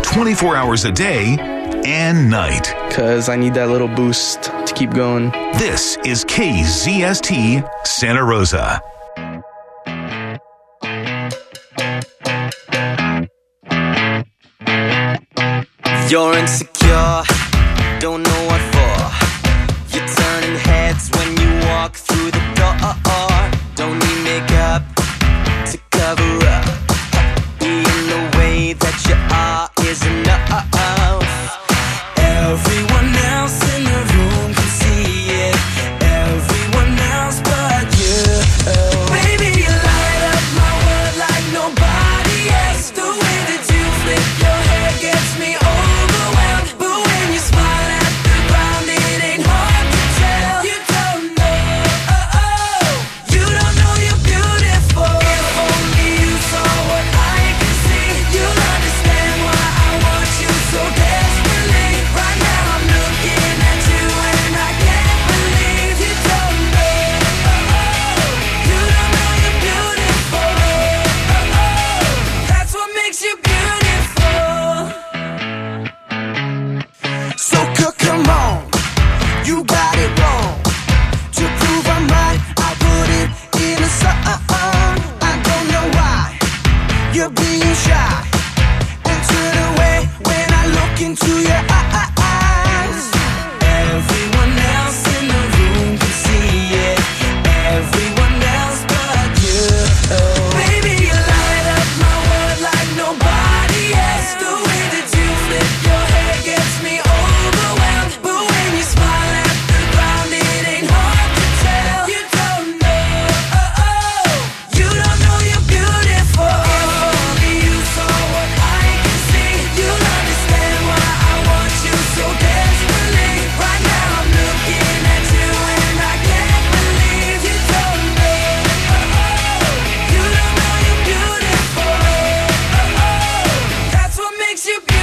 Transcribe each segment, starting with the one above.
24 hours a day and night. Because I need that little boost to keep going. This is KZST Santa Rosa. You're insecure, don't know what for. You're turning heads when you walk through the door. Don't need makeup to cover up. Being the way that you are is enough. Everyone else in the room can see it. Everyone else but you. Baby, you light up my world like nobody else. The way that you flip your hair gets me overwhelmed. But when you smile at the ground, it ain't hard to tell. You don't know, you don't know you're beautiful. If only you saw what I can see, you'll understand why I want you so desperately. Right now I'm looking at you and I can't believe you don't know, you don't know you're beautiful. That's what makes you beautiful. So come on, you got it wrong. To prove I'm right, I put it in a song. I don't know why you're being shy and turn away when I look into your eyes. Everyone else in the room can see it. Everyone else but you. Baby, you light up my world like nobody else. The way that you flip your hair gets me overwhelmed. But when you smile at the ground, it ain't hard to tell. You don't know, you don't know you're beautiful. If only you saw what I can see, you'll understand why I want you so desperately. Right now I'm looking at you and I can't believe you don't know, you don't know you're beautiful. That's what makes you beautiful.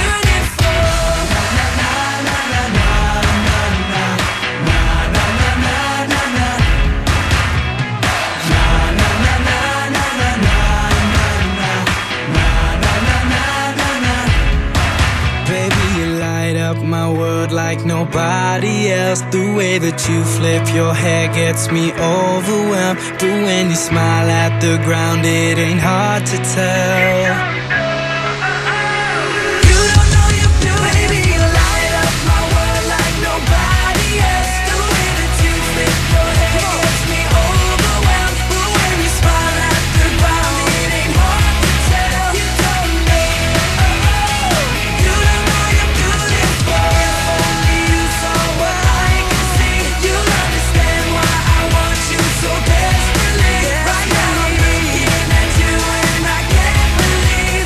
Baby, you light up my world like nobody else. The way that you flip your hair gets me overwhelmed. But when you smile at the ground, it ain't hard to tell. You don't know you're beautiful. Baby, you light up my world like nobody else. The way that you flip your hair gets me overwhelmed. But when you smile at the ground, it ain't hard to tell. You don't know, you don't know you're beautiful. If only you saw what I can see, you'll understand why I want you so desperately. Right now I'm looking at you and I can't believe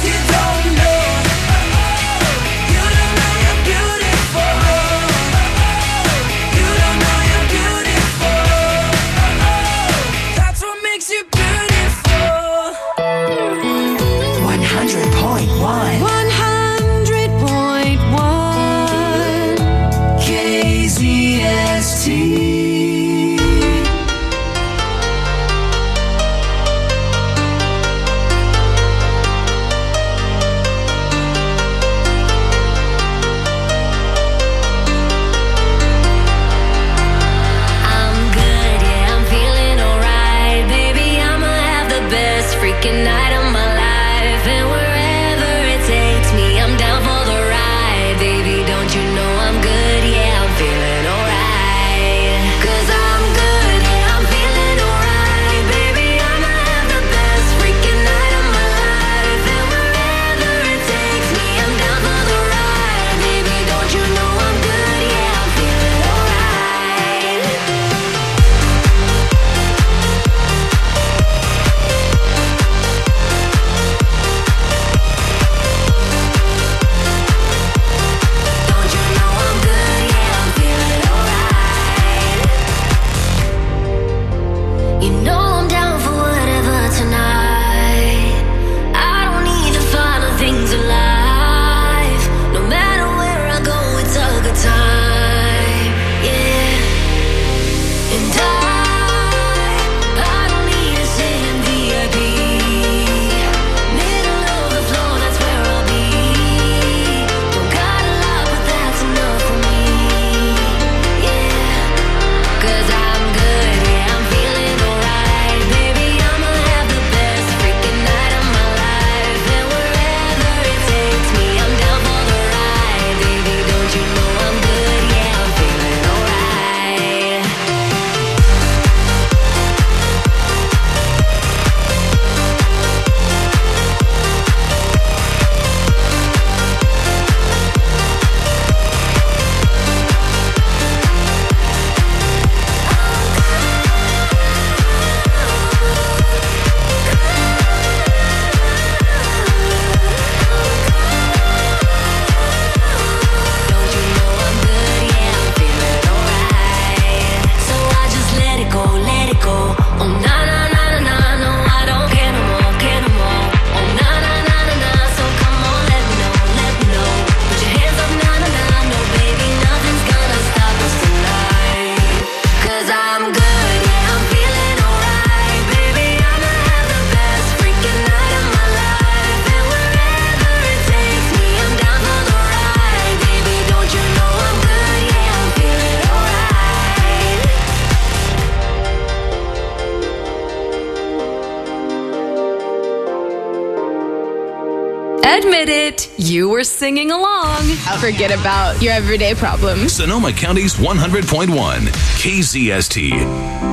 did it. You were singing along. Forget about your everyday problems. Sonoma County's 100.1 KZST.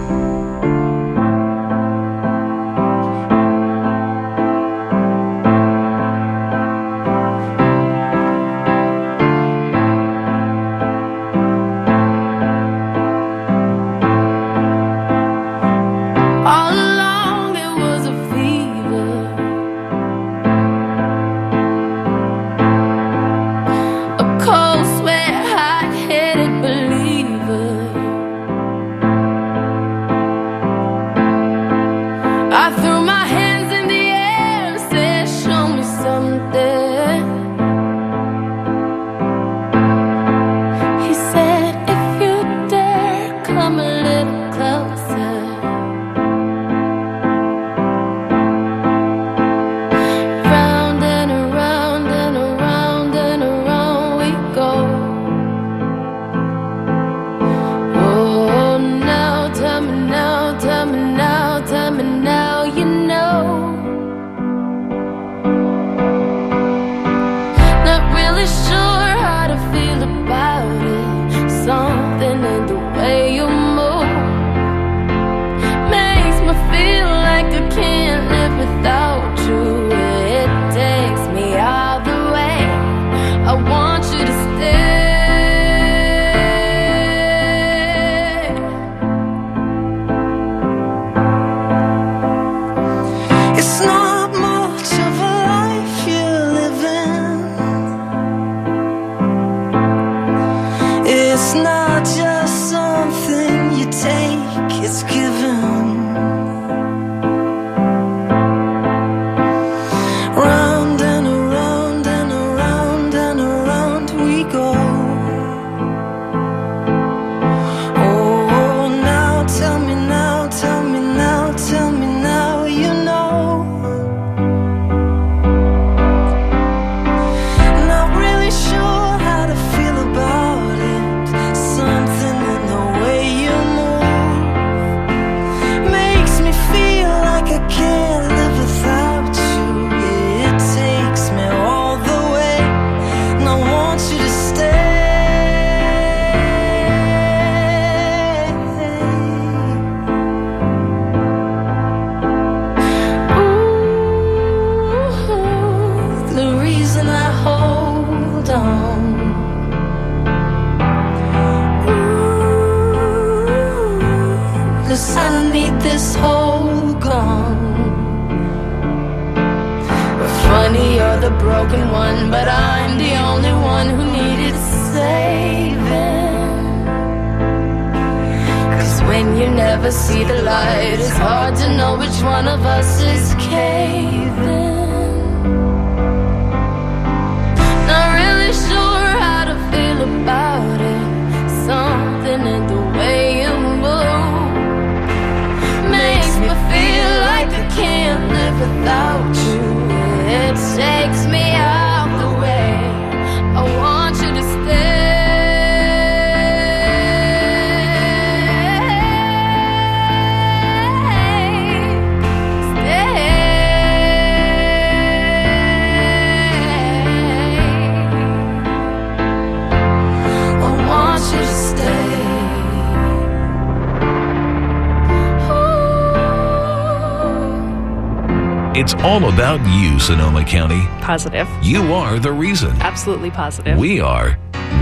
It's all about you, Sonoma County. Positive. You are the reason. Absolutely positive. We are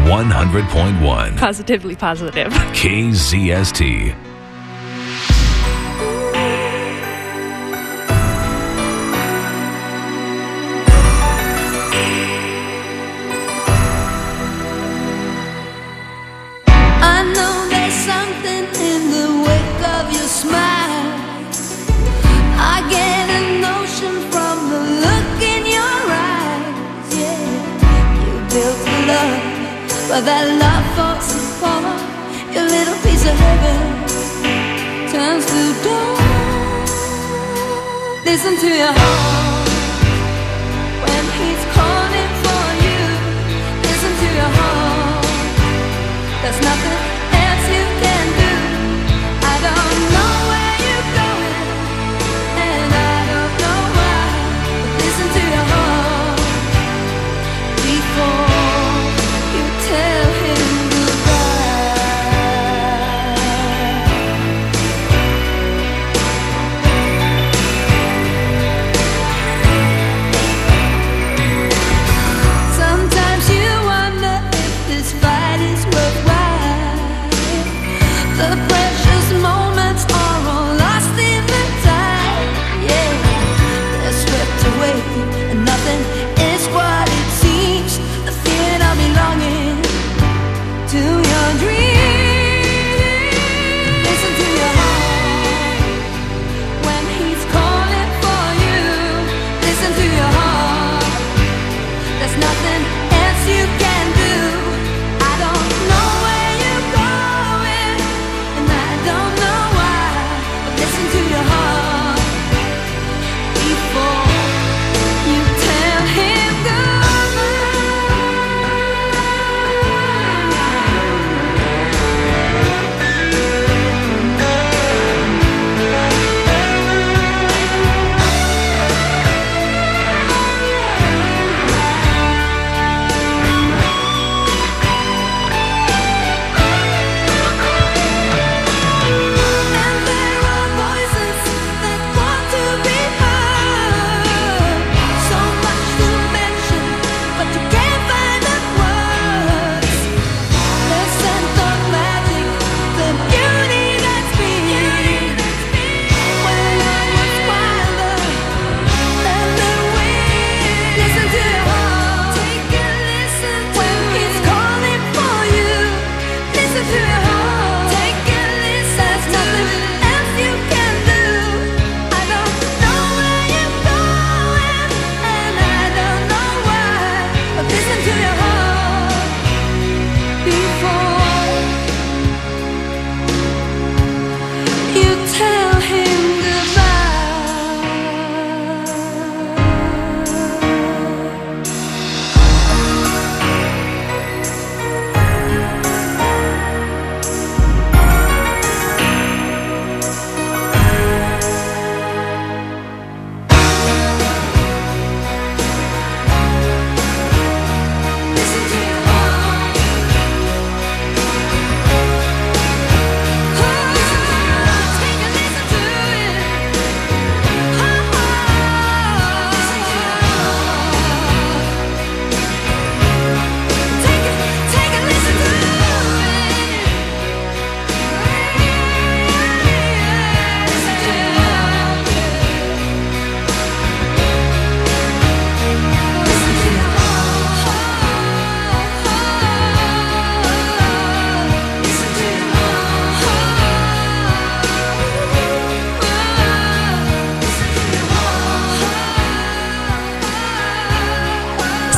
100.1. Positively positive. KZST. I know there's something in the wake of your smile. I get a notion from the look in your eyes. Yeah, you built a love, but that love falls apart. Your little piece of heaven turns to dawn. Listen to your heart when he's calling for you. Listen to your heart. There's nothing else you can do. I don't know where you're going, and I don't know why. But listen to your heart.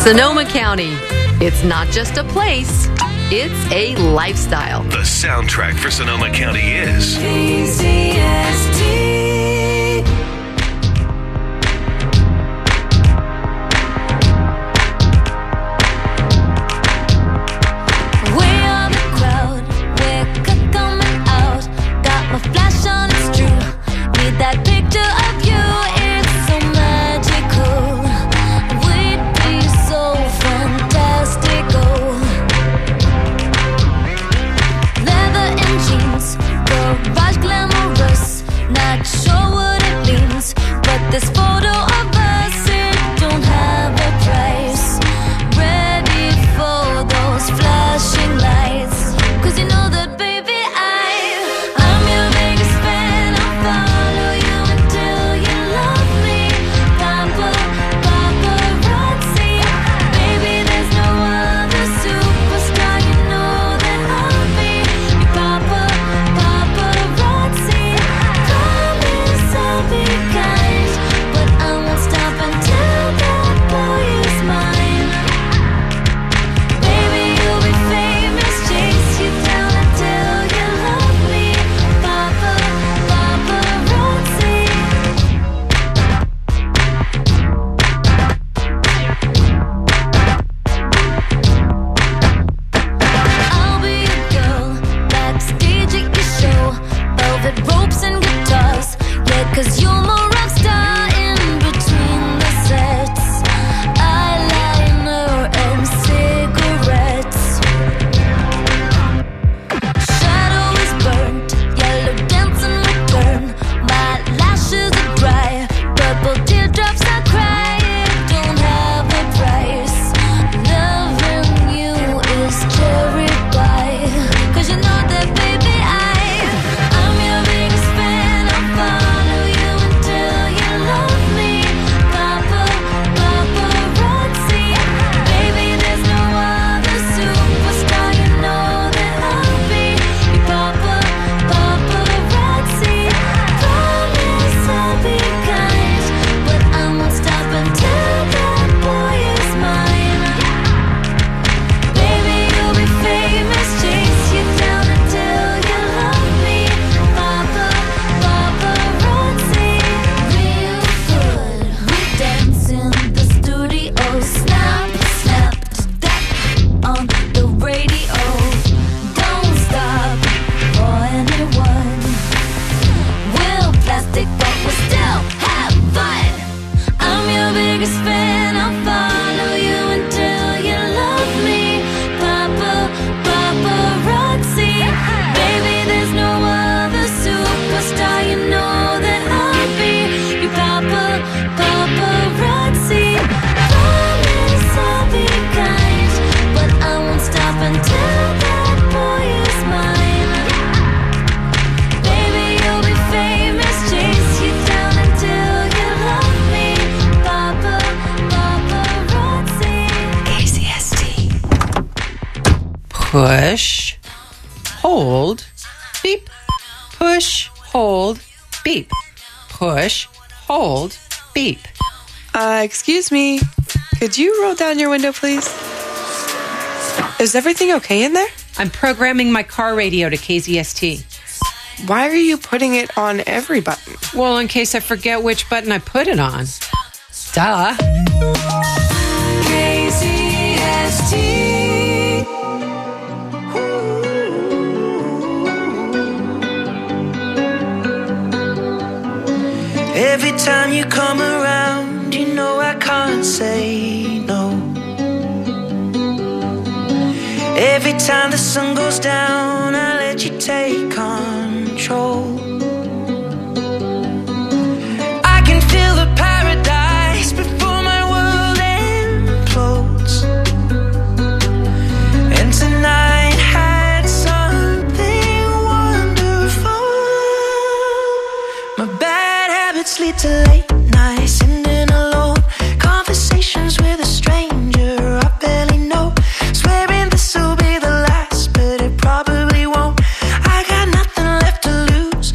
Sonoma County. It's not just a place, it's a lifestyle. The soundtrack for Sonoma County is KZST. That picture of you, it's so magical. We'd be so fantastical. Leather and jeans, garage glamorous. Not sure what it means, but this photo of us, it don't have a price. Ready for those flashing lights, 'cause you know that, baby, I'm your biggest fan. I'll follow you until you love me. Paparazzi. Baby, there's no other superstar. You know that I'll be your paparazzi. Promise I'll be kind, but I won't stop until that boy is mine. Baby, you'll be famous, chase you down until you love me. Paparazzi. I'll be a girl backstage at your show, velvet ropes and guitars. Yeah, 'cause you're my rock star in between the sets. Eyeliner and cigarettes. Shadow is burnt, yellow dancing return. My lashes are dry, purple teardrops I cry. It don't have a price. Loving you is cherry pie, 'cause you know that, baby, I'm your biggest fan. I'll follow you until you love me. Paparazzi. Baby, there's no other superstar. You know that I'll be your paparazzi. Promise I'll be kind, but I won't stop until that boy is mine. Baby, you'll be famous, chase you down until you love me. Paparazzi. Real good, we dance in the studio. Snap, snap, that on the radio. Don't stop for anyone. We'll plastic, but we'll still have fun. I'm your biggest fan. I'll follow you until you love me. Paparazzi. Baby, there's no other superstar. You know that I'll be your paparazzi. Promise I'll be kind, but I won't stop until that boy is mine. Baby, you'll be famous, chase you down until you love me. Paparazzi. KZST. Push, hold, beep. Push, hold, beep. Push, hold, beep. Excuse me. Could you roll down your window, please? Is everything okay in there? I'm programming my car radio to KZST. Why are you putting it on every button? Well, in case I forget which button I put it on. Duh. KZST. Every time you come around, you know I can't say no. Every time the sun goes down, I let you take control. I can feel the paradise before my world implodes. And tonight had something wonderful. My bad habits lead to late nights, sitting alone. Conversations with a stranger I barely know. Swearing this'll be the last, but it probably won't. I got nothing left to lose.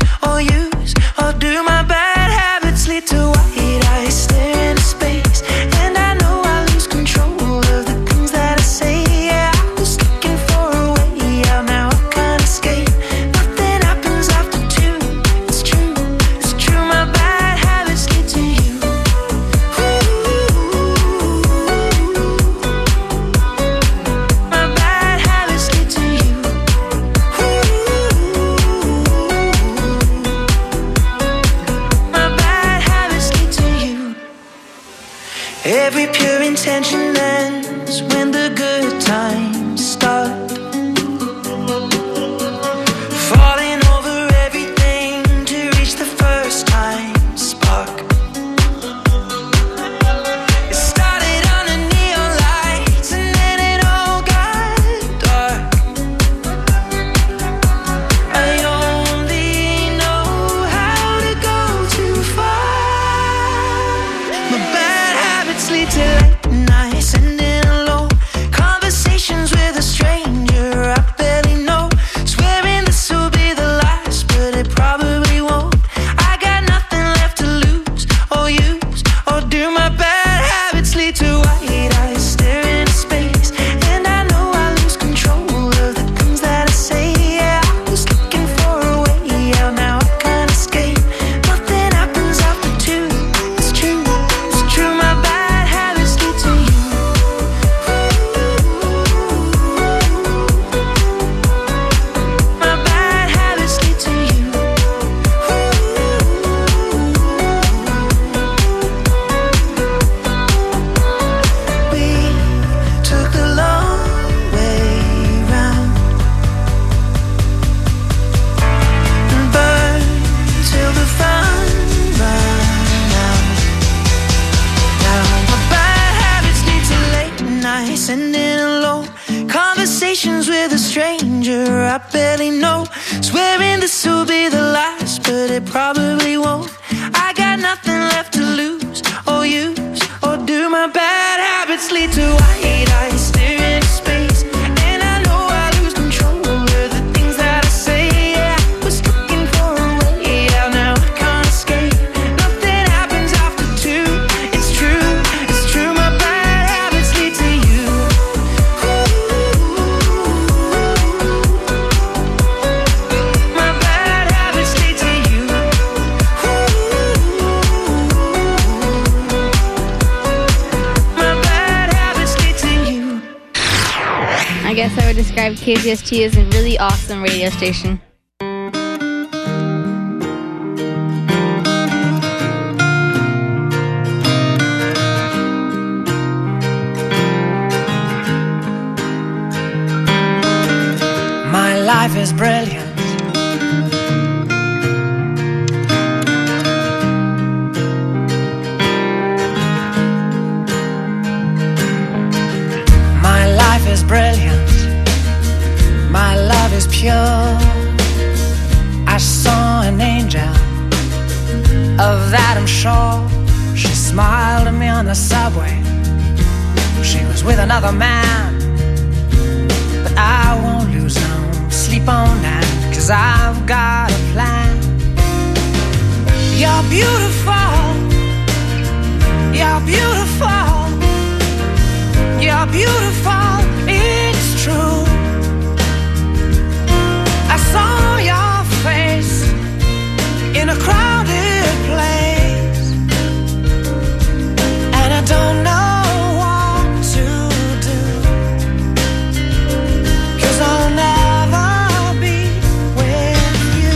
spending alone. Conversations with a stranger I barely know. Swearing this will be the last, but it probably won't. I got nothing left to lose or use, or do my bad habits lead to white eyes staring into space? And I know I lose control of the things that I say. Yeah, I was looking for a way out, now I can't escape. Nothing happens after two. It's true, my bad habits lead to you. My bad habits lead to you. My bad habits lead to you. I guess I would describe KZST as a really awesome radio station. My life is brilliant. My life is brilliant. My love is pure. I saw an angel, of that I'm sure. She smiled at me on the subway. She was with another man, but I won't lose no sleep on that, 'cause I've got a plan. You're beautiful. You're beautiful. You're beautiful. It's true. I saw your face in a crowded place, and I don't know what to do, 'cause I'll never be with you.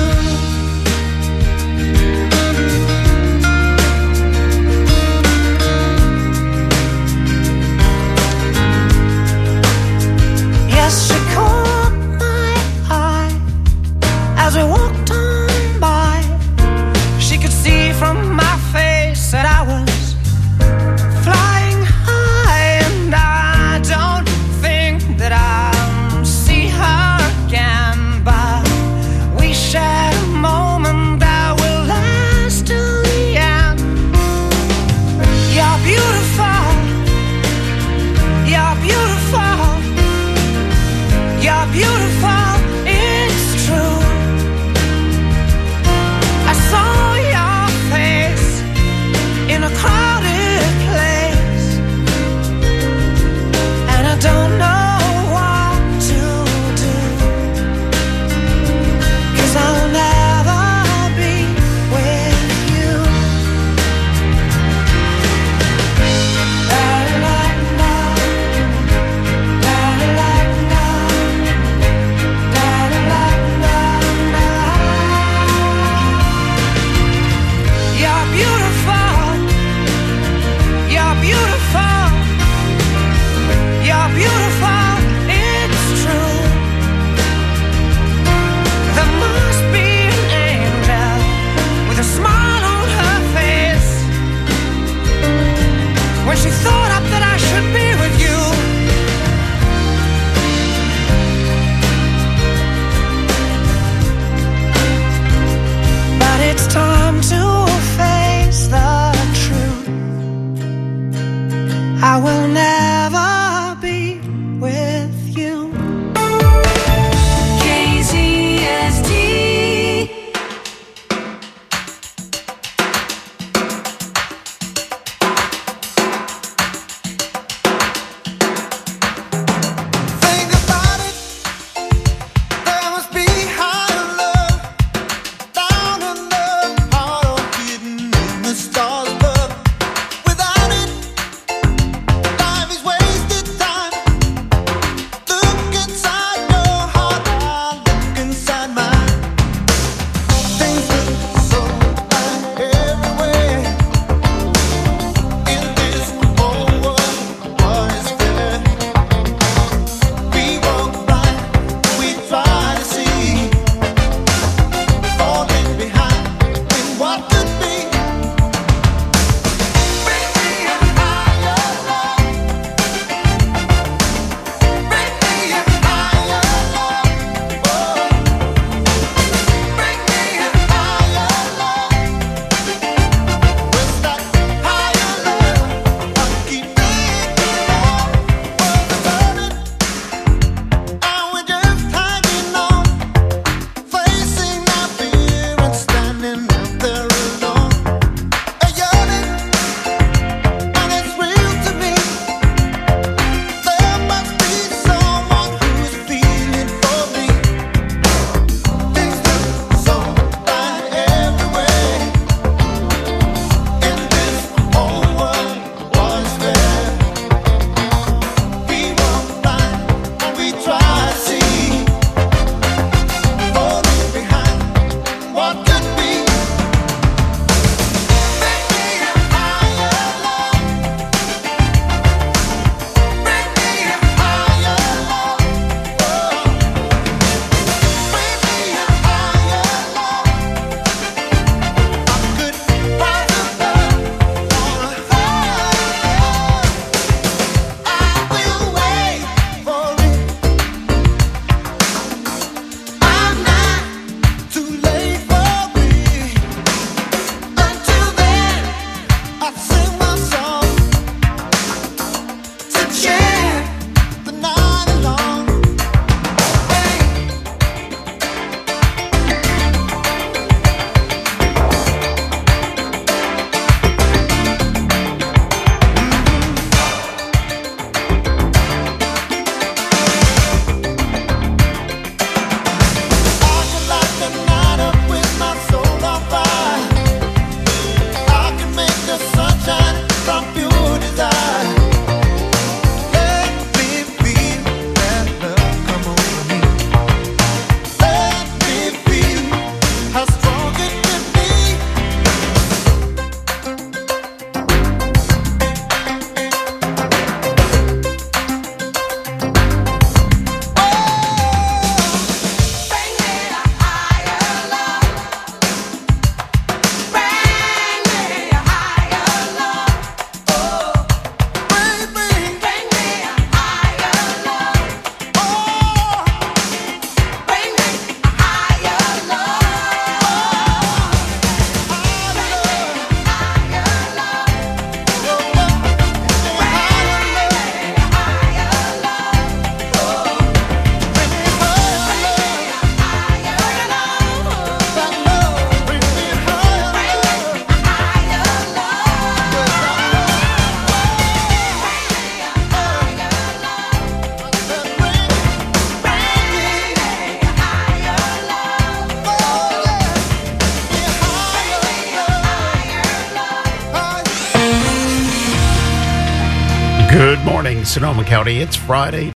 Sonoma County. It's Friday,